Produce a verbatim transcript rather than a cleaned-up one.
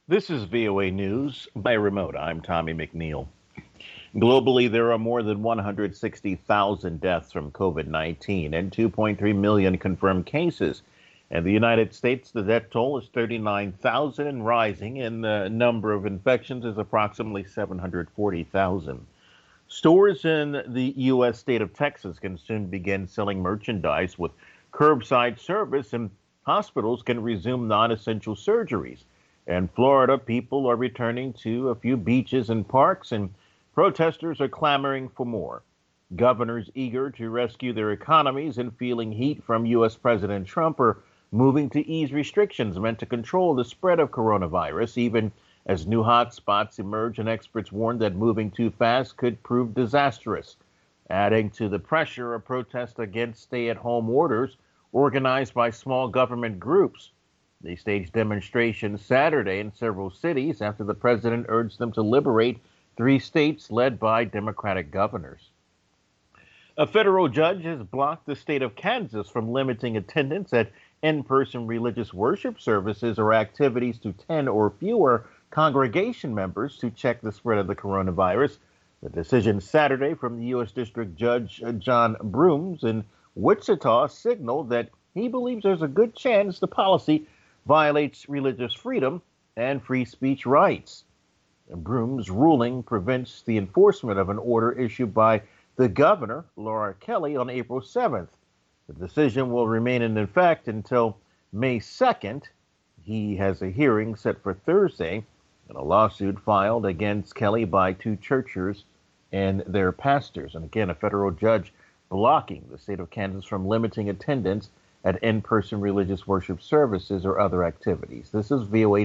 This is V O A News by remote. I'm Tommy McNeil. Globally, there are more than one hundred sixty thousand deaths from COVID nineteen and two point three million confirmed cases. In the United States, the death toll is thirty-nine thousand and rising, and the number of infections is approximately seven hundred forty thousand. Stores in the U S state of Texas can soon begin selling merchandise with curbside service, and hospitals can resume non-essential surgeries. In Florida, people are returning to a few beaches and parks, and protesters are clamoring for more. Governors eager to rescue their economies and feeling heat from U S. President Trump are moving to ease restrictions meant to control the spread of coronavirus, even as new hotspots emerge, and experts warn that moving too fast could prove disastrous. Adding to the pressure, a protest against stay-at-home orders organized by small government groups. They staged demonstrations Saturday in several cities after the president urged them to liberate three states led by Democratic governors. A federal judge has blocked the state of Kansas from limiting attendance at in-person religious worship services or activities to ten or fewer congregation members to check the spread of the coronavirus. The decision Saturday from the U S. District Judge John Brooms in Wichita signaled that he believes there's a good chance the policy violates religious freedom and free speech rights. Brooms' ruling prevents the enforcement of an order issued by the governor, Laura Kelly, on April seventh. The decision will remain in effect until May second. He has a hearing set for Thursday in a lawsuit filed against Kelly by two churches and their pastors. And again, a federal judge blocking the state of Kansas from limiting attendance at in-person religious worship services or other activities. This is V O A